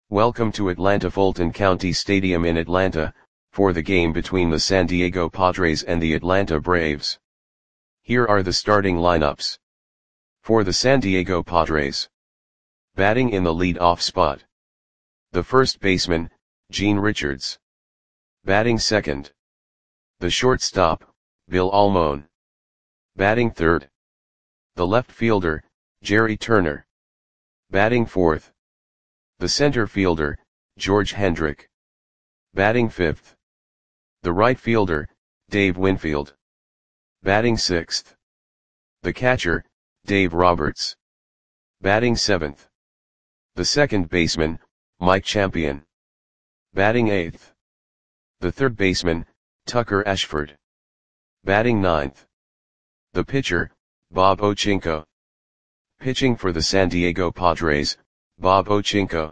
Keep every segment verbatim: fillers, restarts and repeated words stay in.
Welcome to Atlanta Fulton County Stadium in Atlanta, for the game between the San Diego Padres and the Atlanta Braves. Here are the starting lineups. For the San Diego Padres. Batting in the lead-off spot. The first baseman, Gene Richards. Batting second. The shortstop, Bill Almon. Batting third. The left fielder, Jerry Turner. Batting fourth. The center fielder, George Hendrick. Batting fifth. The right fielder, Dave Winfield. Batting sixth. The catcher, Dave Roberts. Batting seventh. The second baseman, Mike Champion. Batting eighth. The third baseman, Tucker Ashford. Batting ninth. The pitcher, Bob Ochinko. Pitching for the San Diego Padres, Bob Ochinko.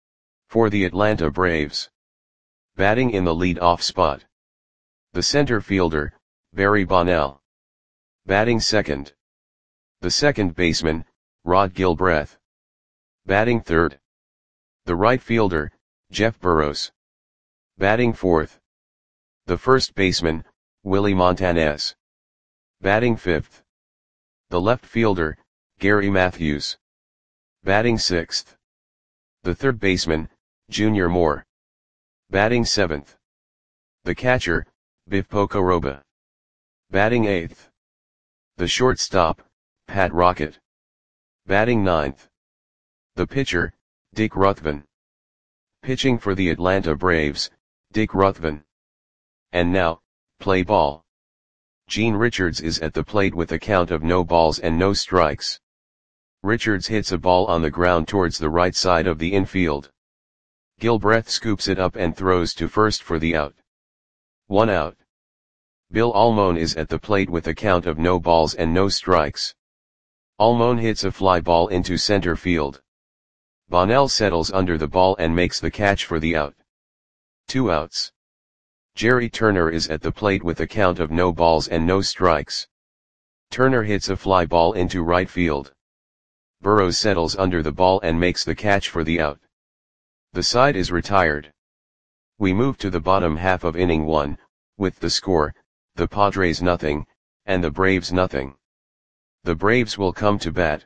For the Atlanta Braves. Batting in the lead-off spot. The center fielder, Barry Bonnell. Batting second. The second baseman, Rod Gilbreth. Batting third. The right fielder, Jeff Burroughs. Batting fourth. The first baseman, Willie Montanez. Batting fifth. The left fielder, Gary Matthews. Batting sixth. The third baseman, Junior Moore. Batting seventh. The catcher, Biff Pocoroba. Batting eighth. The shortstop, Pat Rocket. Batting ninth. The pitcher, Dick Ruthven. Pitching for the Atlanta Braves, Dick Ruthven. And now, play ball. Gene Richards is at the plate with a count of no balls and no strikes. Richards hits a ball on the ground towards the right side of the infield. Gilbreth scoops it up and throws to first for the out. One out. Bill Almon is at the plate with a count of no balls and no strikes. Almon hits a fly ball into center field. Bonnell settles under the ball and makes the catch for the out. Two outs. Jerry Turner is at the plate with a count of no balls and no strikes. Turner hits a fly ball into right field. Burroughs settles under the ball and makes the catch for the out. The side is retired. We move to the bottom half of inning one, with the score, the Padres nothing, and the Braves nothing. The Braves will come to bat.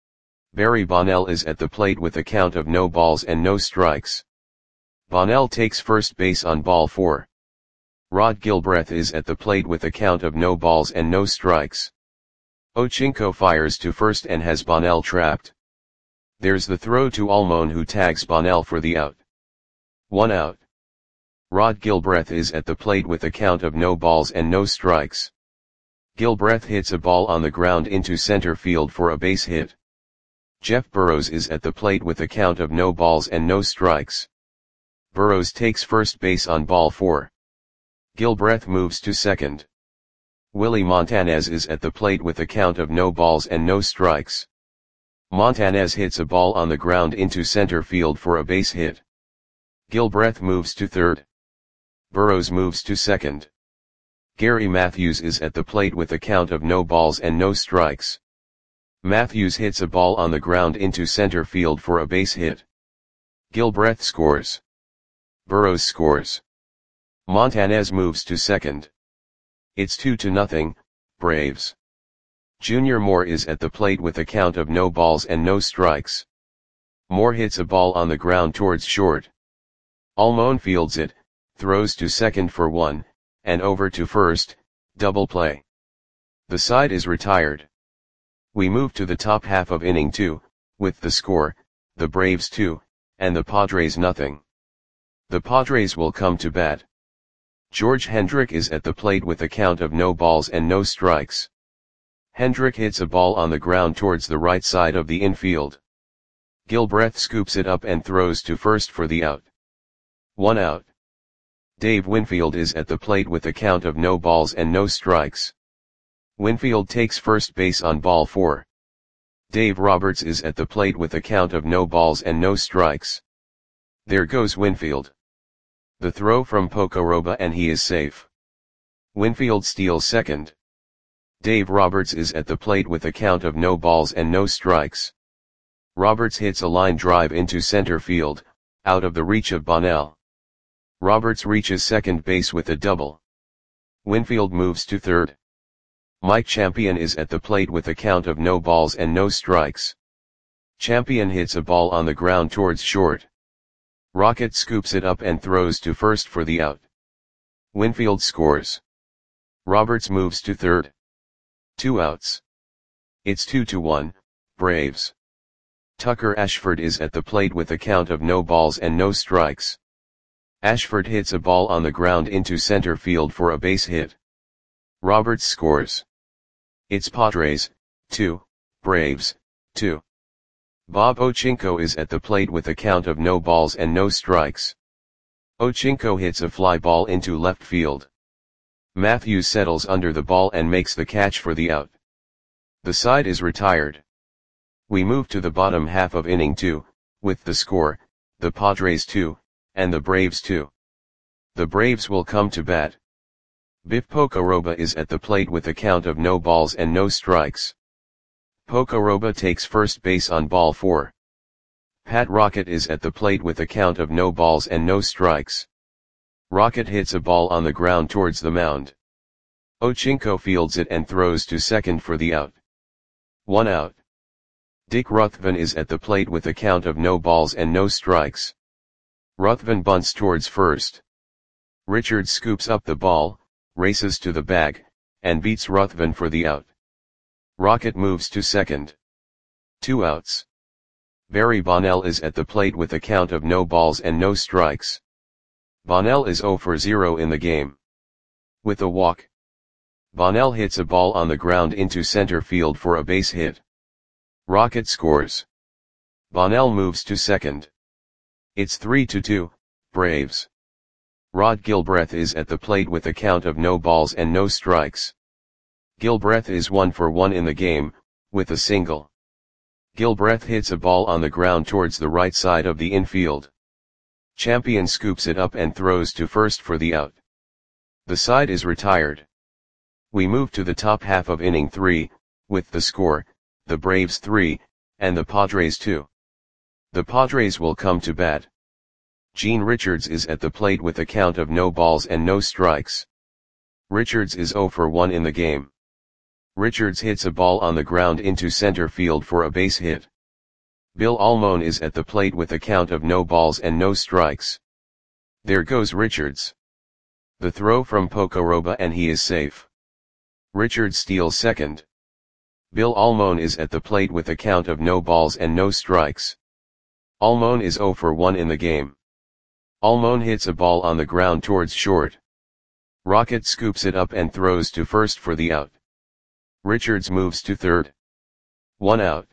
Barry Bonnell is at the plate with a count of no balls and no strikes. Bonnell takes first base on ball four. Rod Gilbreth is at the plate with a count of no balls and no strikes. Ochinko fires to first and has Bonnell trapped. There's the throw to Almon, who tags Bonnell for the out. One out. Rod Gilbreth is at the plate with a count of no balls and no strikes. Gilbreth hits a ball on the ground into center field for a base hit. Jeff Burroughs is at the plate with a count of no balls and no strikes. Burroughs takes first base on ball four. Gilbreth moves to second. Willie Montanez is at the plate with a count of no balls and no strikes. Montanez hits a ball on the ground into center field for a base hit. Gilbreth moves to third. Burroughs moves to second. Gary Matthews is at the plate with a count of no balls and no strikes. Matthews hits a ball on the ground into center field for a base hit. Gilbreth scores. Burroughs scores. Montanez moves to second. It's two to nothing, Braves. Junior Moore is at the plate with a count of no balls and no strikes. Moore hits a ball on the ground towards short. Almon fields it, throws to second for one, and over to first, double play. The side is retired. We move to the top half of inning two, with the score, the Braves two, and the Padres nothing. The Padres will come to bat. George Hendrick is at the plate with a count of no balls and no strikes. Hendrick hits a ball on the ground towards the right side of the infield. Gilbreth scoops it up and throws to first for the out. One out. Dave Winfield is at the plate with a count of no balls and no strikes. Winfield takes first base on ball four. Dave Roberts is at the plate with a count of no balls and no strikes. There goes Winfield. The throw from Pocoroba and he is safe. Winfield steals second. Dave Roberts is at the plate with a count of no balls and no strikes. Roberts hits a line drive into center field, out of the reach of Bonnell. Roberts reaches second base with a double. Winfield moves to third. Mike Champion is at the plate with a count of no balls and no strikes. Champion hits a ball on the ground towards short. Rocket scoops it up and throws to first for the out. Winfield scores. Roberts moves to third. Two outs. It's two to one, Braves. Tucker Ashford is at the plate with a count of no balls and no strikes. Ashford hits a ball on the ground into center field for a base hit. Roberts scores. It's Padres, two, Braves, two. Bob Ochinko is at the plate with a count of no balls and no strikes. Ochinko hits a fly ball into left field. Matthews settles under the ball and makes the catch for the out. The side is retired. We move to the bottom half of inning two, with the score, the Padres two, and the Braves two. The Braves will come to bat. Biff Pocoroba is at the plate with a count of no balls and no strikes. Pocoroba takes first base on ball four. Pat Rocket is at the plate with a count of no balls and no strikes. Rocket hits a ball on the ground towards the mound. Ochinko fields it and throws to second for the out. One out. Dick Ruthven is at the plate with a count of no balls and no strikes. Ruthven bunts towards first. Richards scoops up the ball, races to the bag, and beats Ruthven for the out. Rocket moves to second. Two outs. Barry Bonnell is at the plate with a count of no balls and no strikes. Bonnell is zero for zero in the game. With a walk. Bonnell hits a ball on the ground into center field for a base hit. Rocket scores. Bonnell moves to second. It's three to two, Braves. Rod Gilbreth is at the plate with a count of no balls and no strikes. Gilbreth is one for one in the game, with a single. Gilbreth hits a ball on the ground towards the right side of the infield. Champion scoops it up and throws to first for the out. The side is retired. We move to the top half of inning three, with the score, the Braves three, and the Padres two. The Padres will come to bat. Gene Richards is at the plate with a count of no balls and no strikes. Richards is zero for one in the game. Richards hits a ball on the ground into center field for a base hit. Bill Almon is at the plate with a count of no balls and no strikes. There goes Richards. The throw from Pocoroba and he is safe. Richards steals second. Bill Almon is at the plate with a count of no balls and no strikes. Almon is zero for one in the game. Almon hits a ball on the ground towards short. Rocket scoops it up and throws to first for the out. Richards moves to third. One out.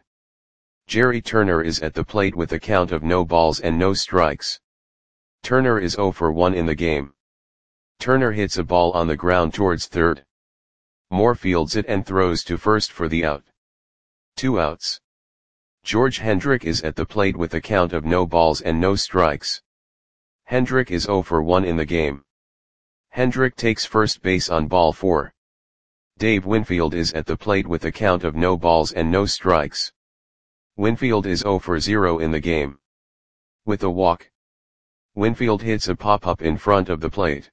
Jerry Turner is at the plate with a count of no balls and no strikes. Turner is zero for one in the game. Turner hits a ball on the ground towards third. Moore fields it and throws to first for the out. Two outs. George Hendrick is at the plate with a count of no balls and no strikes. Hendrick is zero for one in the game. Hendrick takes first base on ball four. Dave Winfield is at the plate with a count of no balls and no strikes. Winfield is zero for zero in the game. With a walk. Winfield hits a pop-up in front of the plate.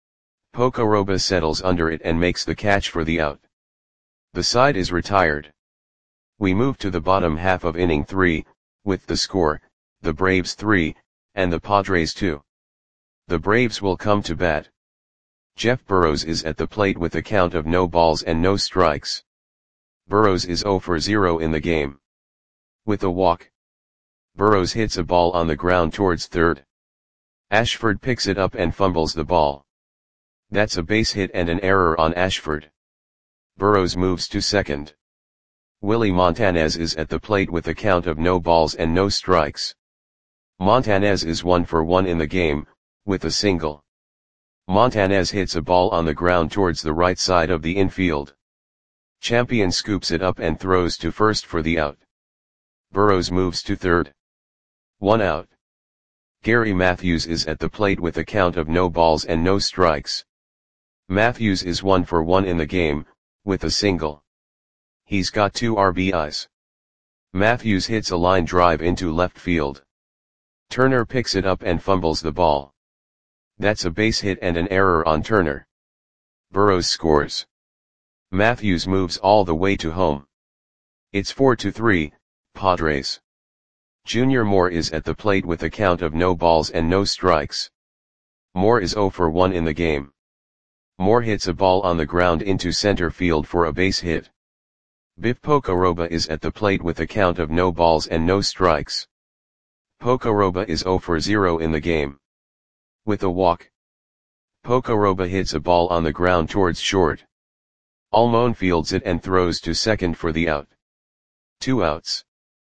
Pocoroba settles under it and makes the catch for the out. The side is retired. We move to the bottom half of inning three, with the score, the Braves three, and the Padres two. The Braves will come to bat. Jeff Burrows is at the plate with a count of no balls and no strikes. Burrows is zero for zero in the game. With a walk. Burrows hits a ball on the ground towards third. Ashford picks it up and fumbles the ball. That's a base hit and an error on Ashford. Burrows moves to second. Willie Montanez is at the plate with a count of no balls and no strikes. Montanez is one for one in the game, with a single. Montanez hits a ball on the ground towards the right side of the infield. Champion scoops it up and throws to first for the out. Burrows moves to third. One out. Gary Matthews is at the plate with a count of no balls and no strikes. Matthews is one for one in the game, with a single. He's got two R B Is. Matthews hits a line drive into left field. Turner picks it up and fumbles the ball. That's a base hit and an error on Turner. Burrows scores. Matthews moves all the way to home. It's four to three, Padres. Junior Moore is at the plate with a count of no balls and no strikes. Moore is zero for one in the game. Moore hits a ball on the ground into center field for a base hit. Biff Pocoroba is at the plate with a count of no balls and no strikes. Pocoroba is zero for zero in the game. With a walk, Pocoroba hits a ball on the ground towards short. Almon fields it and throws to second for the out. Two outs.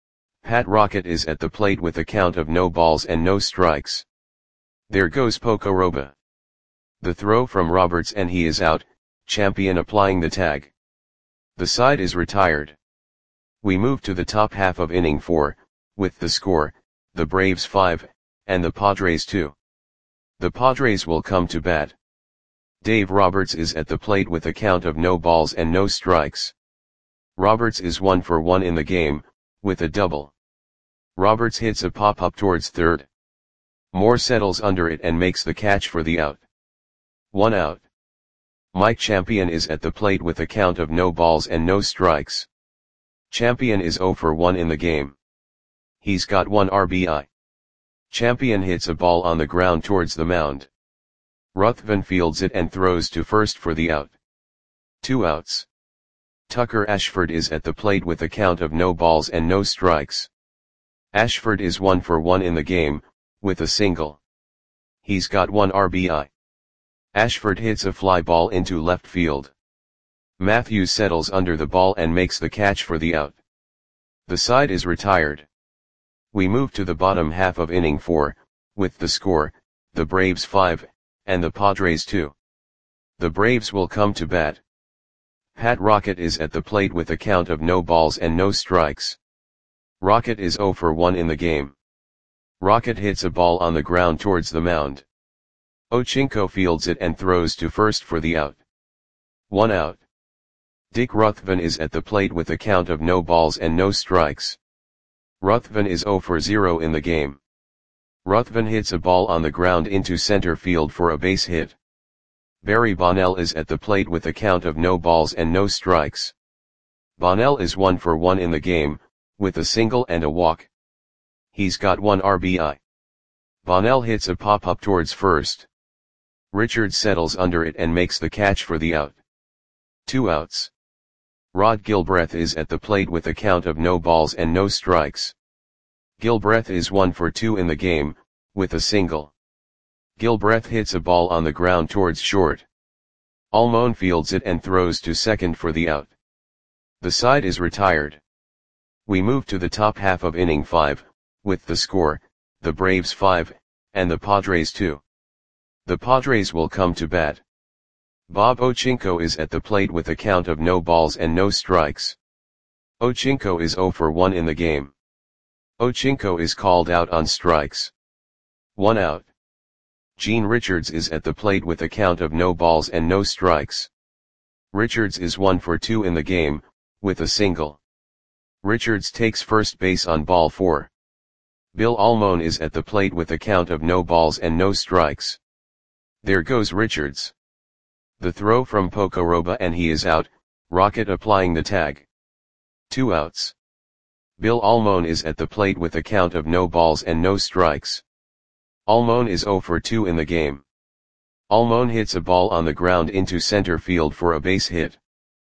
Pat Rocket is at the plate with a count of no balls and no strikes. There goes Pocoroba. The throw from Roberts and he is out, Champion applying the tag. The side is retired. We move to the top half of inning four, with the score, the Braves five, and the Padres two. The Padres will come to bat. Dave Roberts is at the plate with a count of no balls and no strikes. Roberts is one for one in the game, with a double. Roberts hits a pop-up towards third. Moore settles under it and makes the catch for the out. One out. Mike Champion is at the plate with a count of no balls and no strikes. Champion is zero for one in the game. He's got one R B I. Champion hits a ball on the ground towards the mound. Ruthven fields it and throws to first for the out. Two outs. Tucker Ashford is at the plate with a count of no balls and no strikes. Ashford is one for one in the game, with a single. He's got one R B I. Ashford hits a fly ball into left field. Matthews settles under the ball and makes the catch for the out. The side is retired. We move to the bottom half of inning four, with the score, the Braves five, and the Padres two. The Braves will come to bat. Pat Rocket is at the plate with a count of no balls and no strikes. Rocket is zero for one in the game. Rocket hits a ball on the ground towards the mound. Ochinko fields it and throws to first for the out. One out. Dick Ruthven is at the plate with a count of no balls and no strikes. Ruthven is zero for zero in the game. Ruthven hits a ball on the ground into center field for a base hit. Barry Bonnell is at the plate with a count of no balls and no strikes. Bonnell is one for one in the game, with a single and a walk. He's got one R B I. Bonnell hits a pop-up towards first. Richards settles under it and makes the catch for the out. Two outs. Rod Gilbreth is at the plate with a count of no balls and no strikes. Gilbreth is one for two in the game, with a single. Gilbreth hits a ball on the ground towards short. Almon fields it and throws to second for the out. The side is retired. We move to the top half of inning five, with the score, the Braves five, and the Padres two. The Padres will come to bat. Bob Ochinko is at the plate with a count of no balls and no strikes. Ochinko is zero for one in the game. Ochinko is called out on strikes. One out. Gene Richards is at the plate with a count of no balls and no strikes. Richards is one for two in the game, with a single. Richards takes first base on ball four. Bill Almon is at the plate with a count of no balls and no strikes. There goes Richards. The throw from Pocoroba and he is out, Rocket applying the tag. Two outs. Bill Almon is at the plate with a count of no balls and no strikes. Almon is zero for two in the game. Almon hits a ball on the ground into center field for a base hit.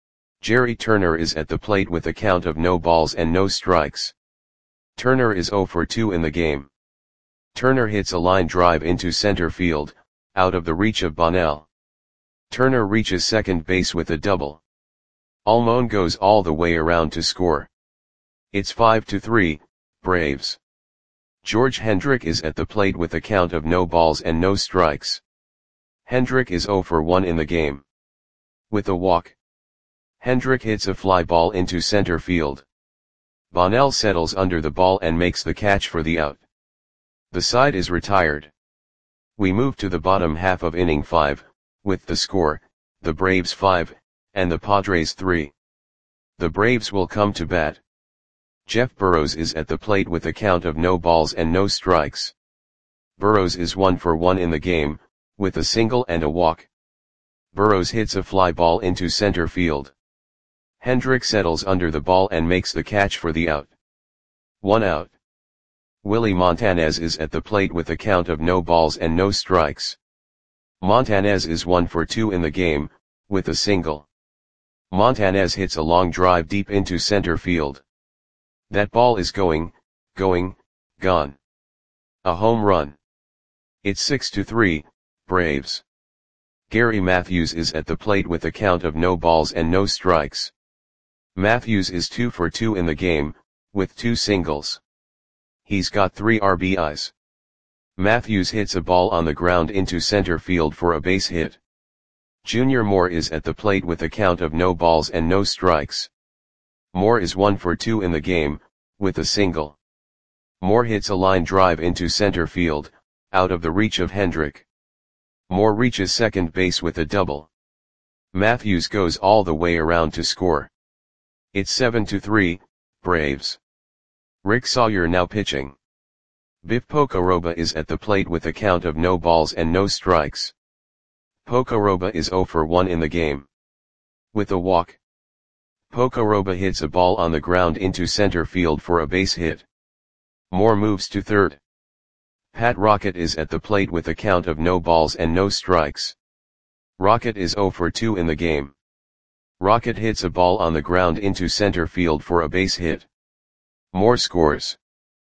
Jerry Turner is at the plate with a count of no balls and no strikes. Turner is zero for two in the game. Turner hits a line drive into center field, out of the reach of Bonnell. Turner reaches second base with a double. Almon goes all the way around to score. It's five to three, Braves. George Hendrick is at the plate with a count of no balls and no strikes. Hendrick is zero for one in the game. With a walk, Hendrick hits a fly ball into center field. Bonnell settles under the ball and makes the catch for the out. The side is retired. We move to the bottom half of inning five, with the score, the Braves five, and the Padres three. The Braves will come to bat. Jeff Burrows is at the plate with a count of no balls and no strikes. Burrows is one for one in the game, with a single and a walk. Burrows hits a fly ball into center field. Hendrick settles under the ball and makes the catch for the out. One out. Willie Montanez is at the plate with a count of no balls and no strikes. Montanez is one for two in the game, with a single. Montanez hits a long drive deep into center field. That ball is going, going, gone. A home run. It's six to three, Braves. Gary Matthews is at the plate with a count of no balls and no strikes. Matthews is two for two in the game, with two singles. He's got three R B Is. Matthews hits a ball on the ground into center field for a base hit. Junior Moore is at the plate with a count of no balls and no strikes. Moore is one for two in the game, with a single. Moore hits a line drive into center field, out of the reach of Hendrick. Moore reaches second base with a double. Matthews goes all the way around to score. It's seven to three, Braves. Rick Sawyer now pitching. Biff Pocoroba is at the plate with a count of no balls and no strikes. Pocoroba is zero for one in the game. With a walk. Pocoroba hits a ball on the ground into center field for a base hit. Moore moves to third. Pat Rocket is at the plate with a count of no balls and no strikes. Rocket is zero for two in the game. Rocket hits a ball on the ground into center field for a base hit. Moore scores.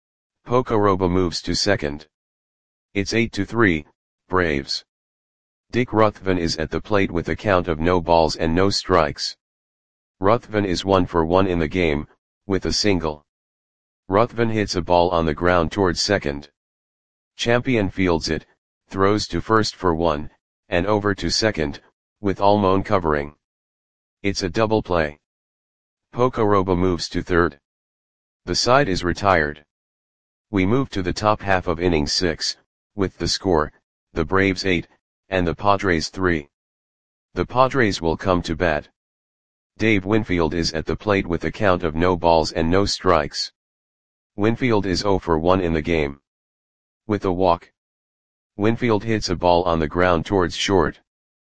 Pocoroba moves to second. It's eight to three, Braves. Dick Ruthven is at the plate with a count of no balls and no strikes. Ruthven is one for one in the game, with a single. Ruthven hits a ball on the ground towards second. Champion fields it, throws to first for one, and over to second, with Almon covering. It's a double play. Pocoroba moves to third. The side is retired. We move to the top half of inning six, with the score, the Braves eight, and the Padres three. The Padres will come to bat. Dave Winfield is at the plate with a count of no balls and no strikes. Winfield is zero for one in the game. With a walk. Winfield hits a ball on the ground towards short.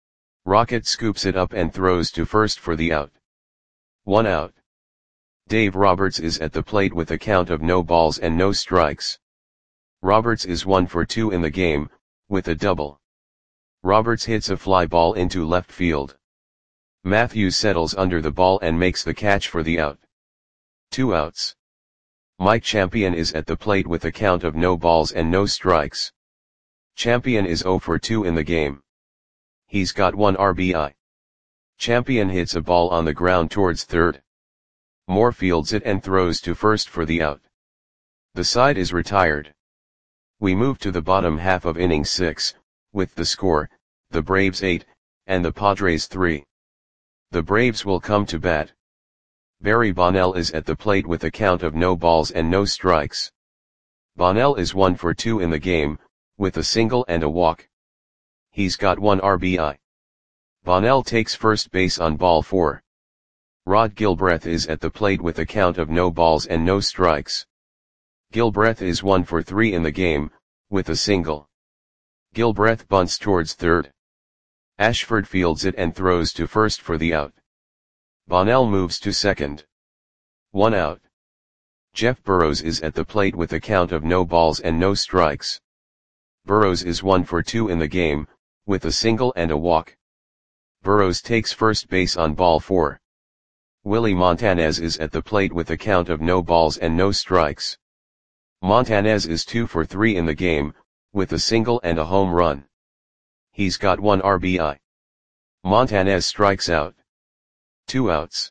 Rocket scoops it up and throws to first for the out. One out. Dave Roberts is at the plate with a count of no balls and no strikes. Roberts is one for two in the game, with a double. Roberts hits a fly ball into left field. Matthews settles under the ball and makes the catch for the out. Two outs. Mike Champion is at the plate with a count of no balls and no strikes. Champion is zero for two in the game. He's got one R B I. Champion hits a ball on the ground towards third. Moore fields it and throws to first for the out. The side is retired. We move to the bottom half of inning six, with the score, the Braves eight, and the Padres three. The Braves will come to bat. Barry Bonnell is at the plate with a count of no balls and no strikes. Bonnell is one for two in the game, with a single and a walk. He's got one R B I. Bonnell takes first base on ball four. Rod Gilbreth is at the plate with a count of no balls and no strikes. Gilbreth is one for three in the game, with a single. Gilbreth bunts towards third. Ashford fields it and throws to first for the out. Bonnell moves to second. One out. Jeff Burrows is at the plate with a count of no balls and no strikes. Burrows is one for two in the game, with a single and a walk. Burrows takes first base on ball four. Willie Montanez is at the plate with a count of no balls and no strikes. Montanez is two for three in the game, with a single and a home run. He's got one R B I. Montanez strikes out. Two outs.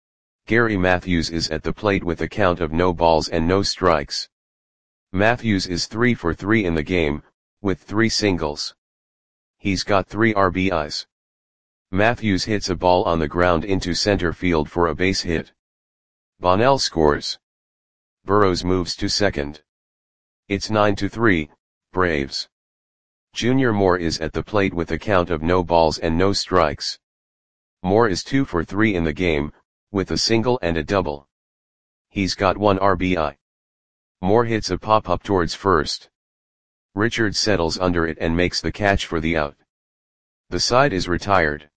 Gary Matthews is at the plate with a count of no balls and no strikes. Matthews is three for three in the game, with three singles. He's got three R B Is. Matthews hits a ball on the ground into center field for a base hit. Bonnell scores. Burrows moves to second. It's nine to three, Braves. Junior Moore is at the plate with a count of no balls and no strikes. Moore is two for three in the game, with a single and a double. He's got one R B I. Moore hits a pop-up towards first. Richards settles under it and makes the catch for the out. The side is retired.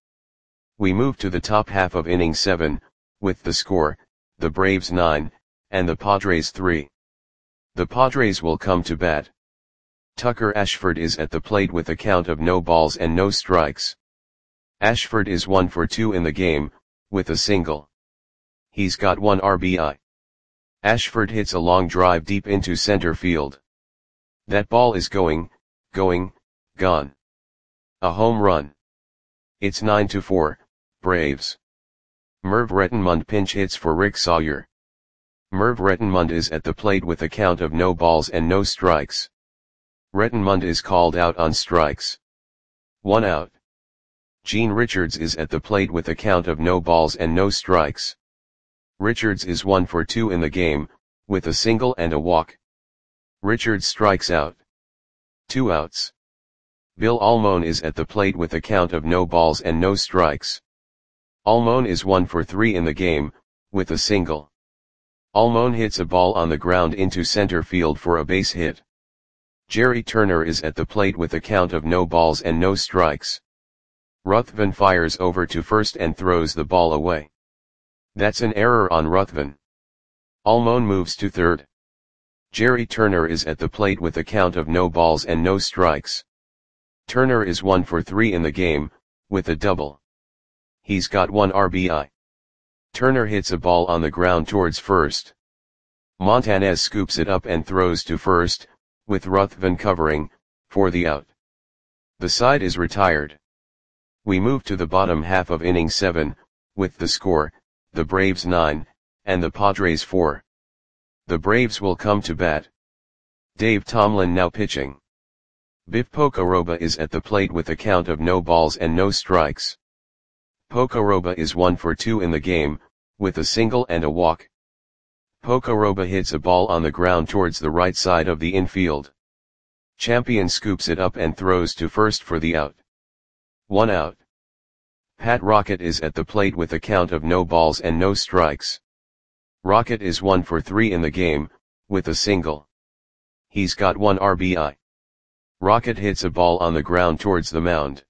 We move to the top half of inning seven, with the score, the Braves nine, and the Padres three. The Padres will come to bat. Tucker Ashford is at the plate with a count of no balls and no strikes. Ashford is one for two in the game, with a single. He's got one R B I. Ashford hits a long drive deep into center field. That ball is going, going, gone. A home run. It's nine to four, Braves. Merv Rettenmund pinch hits for Rick Sawyer. Merv Rettenmund is at the plate with a count of no balls and no strikes. Rettenmund is called out on strikes. One out. Gene Richards is at the plate with a count of no balls and no strikes. Richards is one for two in the game, with a single and a walk. Richards strikes out. Two outs. Bill Almon is at the plate with a count of no balls and no strikes. Almon is one for three in the game, with a single. Almon hits a ball on the ground into center field for a base hit. Jerry Turner is at the plate with a count of no balls and no strikes. Ruthven fires over to first and throws the ball away. That's an error on Ruthven. Almon moves to third. Jerry Turner is at the plate with a count of no balls and no strikes. Turner is one for three in the game, with a double. He's got one R B I. Turner hits a ball on the ground towards first. Montanez scoops it up and throws to first, with Ruthven covering, for the out. The side is retired. We move to the bottom half of inning seven, with the score, the Braves nine, and the Padres four. The Braves will come to bat. Dave Tomlin now pitching. Biff Pocoroba is at the plate with a count of no balls and no strikes. Pocoroba is one for two in the game, with a single and a walk. Pocoroba hits a ball on the ground towards the right side of the infield. Champion scoops it up and throws to first for the out. One out. Pat Rocket is at the plate with a count of no balls and no strikes. Rocket is one for three in the game, with a single. He's got one R B I. Rocket hits a ball on the ground towards the mound.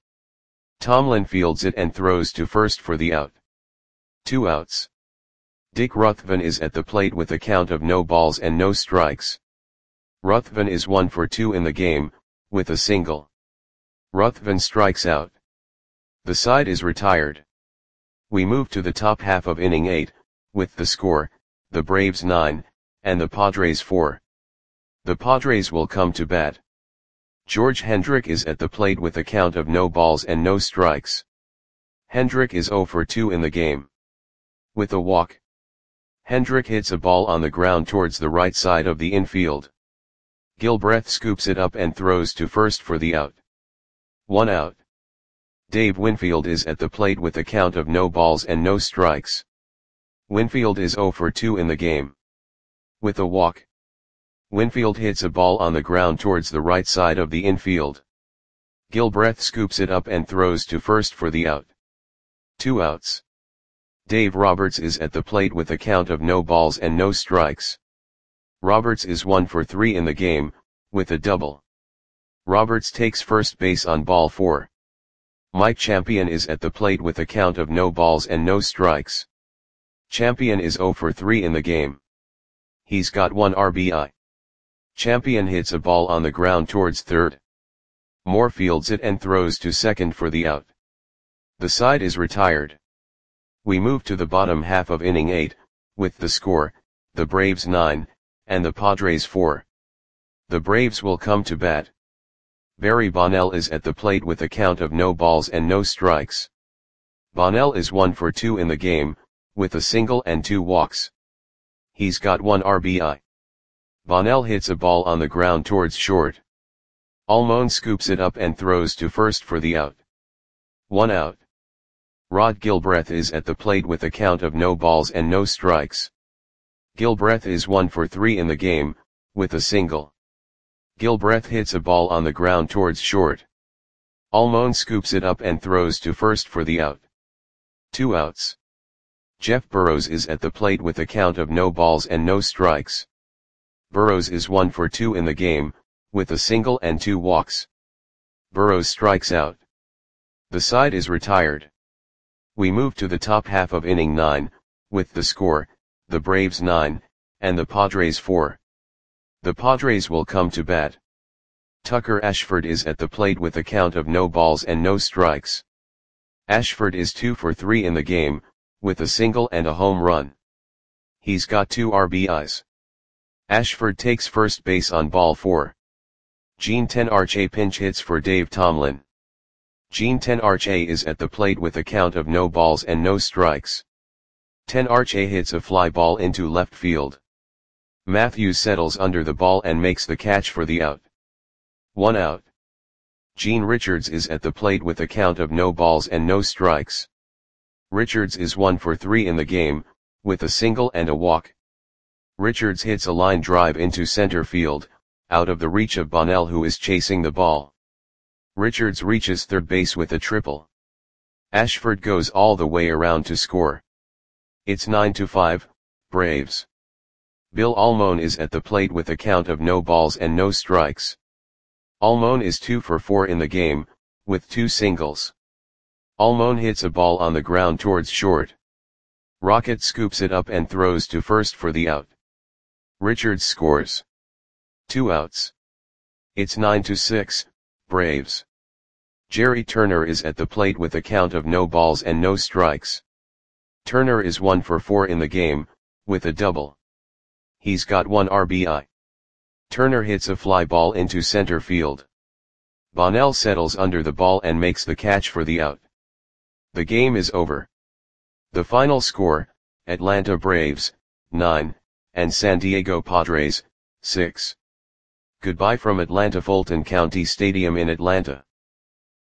Tomlin fields it and throws to first for the out. Two outs. Dick Ruthven is at the plate with a count of no balls and no strikes. Ruthven is one for two in the game, with a single. Ruthven strikes out. The side is retired. We move to the top half of inning eight, with the score, the Braves nine, and the Padres four. The Padres will come to bat. George Hendrick is at the plate with a count of no balls and no strikes. Hendrick is zero for two in the game. With a walk. Hendrick hits a ball on the ground towards the right side of the infield. Gilbreth scoops it up and throws to first for the out. One out. Dave Winfield is at the plate with a count of no balls and no strikes. Winfield is zero for two in the game. With a walk. Winfield hits a ball on the ground towards the right side of the infield. Gilbreth scoops it up and throws to first for the out. Two outs. Dave Roberts is at the plate with a count of no balls and no strikes. Roberts is one for three in the game, with a double. Roberts takes first base on ball four. Mike Champion is at the plate with a count of no balls and no strikes. Champion is zero for three in the game. He's got one R B I. Champion hits a ball on the ground towards third. Moore fields it and throws to second for the out. The side is retired. We move to the bottom half of inning eight, with the score, the Braves nine, and the Padres four. The Braves will come to bat. Barry Bonnell is at the plate with a count of no balls and no strikes. Bonnell is one for two in the game, with a single and two walks. He's got one R B I. Bonnell hits a ball on the ground towards short. Almon scoops it up and throws to first for the out. One out. Rod Gilbreth is at the plate with a count of no balls and no strikes. Gilbreth is one for three in the game, with a single. Gilbreth hits a ball on the ground towards short. Almon scoops it up and throws to first for the out. Two outs. Jeff Burrows is at the plate with a count of no balls and no strikes. Burrows is one for two in the game, with a single and two walks. Burrows strikes out. The side is retired. We move to the top half of inning nine, with the score, the Braves nine, and the Padres four. The Padres will come to bat. Tucker Ashford is at the plate with a count of no balls and no strikes. Ashford is two for three in the game, with a single and a home run. He's got two R B Is. Ashford takes first base on ball four. Gene Tenarche pinch hits for Dave Tomlin. Gene Tenarche is at the plate with a count of no balls and no strikes. Tenarche hits a fly ball into left field. Matthews settles under the ball and makes the catch for the out. One out. Gene Richards is at the plate with a count of no balls and no strikes. Richards is one for three in the game, with a single and a walk. Richards hits a line drive into center field, out of the reach of Bonnell, who is chasing the ball. Richards reaches third base with a triple. Ashford goes all the way around to score. It's nine to five, Braves. Bill Almon is at the plate with a count of no balls and no strikes. Almon is two for four in the game, with two singles. Almon hits a ball on the ground towards short. Rocket scoops it up and throws to first for the out. Richards scores. Two outs. It's nine to six, Braves. Jerry Turner is at the plate with a count of no balls and no strikes. Turner is one for four in the game, with a double. He's got one R B I. Turner hits a fly ball into center field. Bonnell settles under the ball and makes the catch for the out. The game is over. The final score, Atlanta Braves, nine, and San Diego Padres, six. Goodbye from Atlanta Fulton County Stadium in Atlanta.